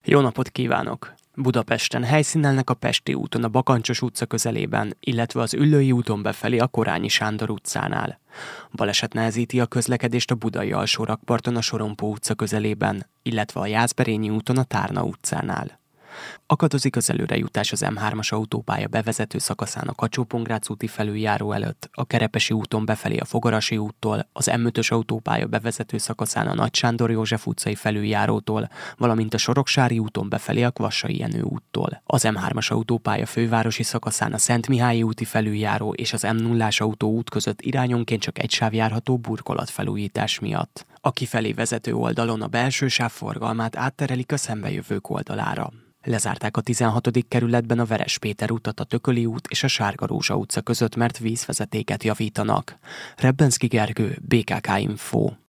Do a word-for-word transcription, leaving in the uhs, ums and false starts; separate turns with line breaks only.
Jó napot kívánok! Budapesten helyszínelnek a Pesti úton a Bakancsos utca közelében, illetve az Üllői úton befelé a Korányi Sándor utcánál. Baleset nehezíti a közlekedést a Budai Alsórakparton a Sorompó utca közelében, illetve a Jászberényi úton a Tárna utcánál. Akadozik az előrejutás az M hármas autópálya bevezető szakaszán a Kacsó-Pongrác úti felüljáró előtt, a Kerepesi úton befelé a Fogarasi úttól, az M ötös autópálya bevezető szakaszán a Nagy Sándor József utcai felüljárótól, valamint a Soroksári úton befelé a Kvassai Jenő úttól. Az M hármas autópálya fővárosi szakaszán a Szentmihályi úti felüljáró és az M nullás autóút között irányonként csak egy sáv járható burkolatfelújítás miatt. A kifelé vezető oldalon a belső sáv forgalmát átterelik a szembejövők oldalára. Lezárták a tizenhatodik kerületben a Veres Péter utat a Tököli út és a Sárga Rózsa utca között, mert vízvezetéket javítanak. Rebbenszky Gergő, bé ká ká Info.